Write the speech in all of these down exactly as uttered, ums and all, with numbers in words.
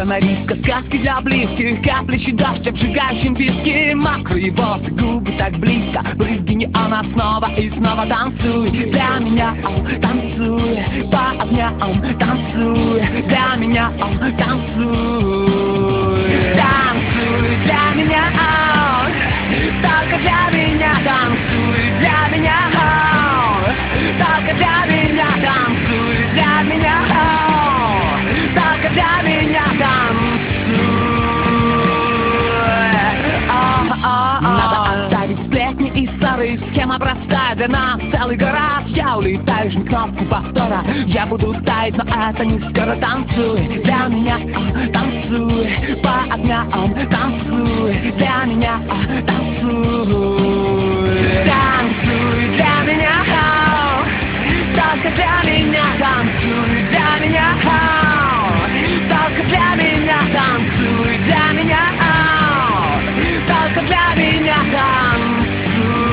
Сценаристка сказки для близких, каплющий дождь, обжигающим виски. Мокрые волосы, губы так близко, брызги неона снова и снова. Танцуй для меня, о, танцуй по огням, танцуй для меня, о, танцуй. Танцуй для меня, о, только для меня. Танцуй для меня, о, только для меня. Танцуй для меня, о, только для меня. Танцуй. Надо оставить сплетни и ссоры. Схема простая для нас, целый город. Я улетаю, жми кнопку повтора. Я буду таять, но это не скоро. Танцуй для меня, о, танцуй по огням, танцуй для меня, о, танцуй. Танцуй для меня, о, только для меня. Танцуй для меня, о, только для меня. Танцуй для меня, о, только для меня. Танцуй.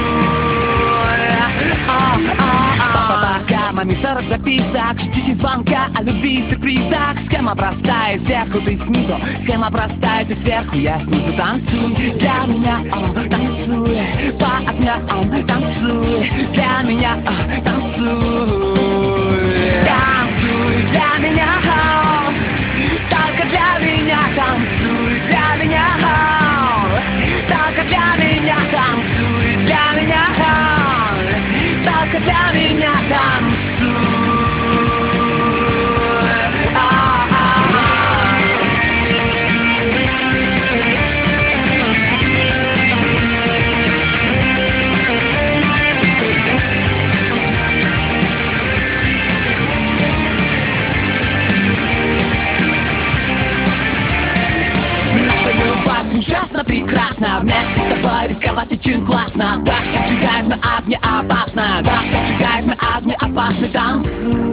Маме сорок записок, ждите звонка о любви и сюрпризах. Схема простая, сверху ты снизу. Схема простая, ты сверху, я снизу. Танцуй для меня, о, танцуй по огням, танцуй для меня, о, танцуй. Танцуй для меня, о, только для меня. Танцуй для меня, о, только для меня. Танцуй для меня, о, только для меня. Танцуй. Ужасно прекрасно, вместе с тобой рисковать очень классно. Так обжигаешь на огне опасно, так обжигаешь на огне опасно. Танцуй.